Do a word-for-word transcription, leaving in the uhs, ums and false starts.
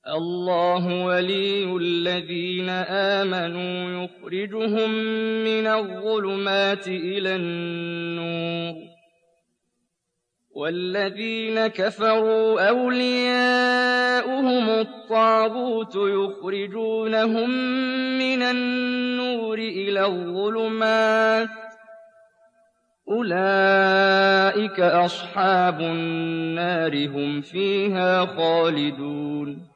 الله ولي الذين آمنوا يخرجهم من الظلمات إلى النور، والذين كفروا أولياؤهم الطاغوت يخرجونهم من النور إلى الظلمات، أولئك أصحاب النار هم فيها خالدون.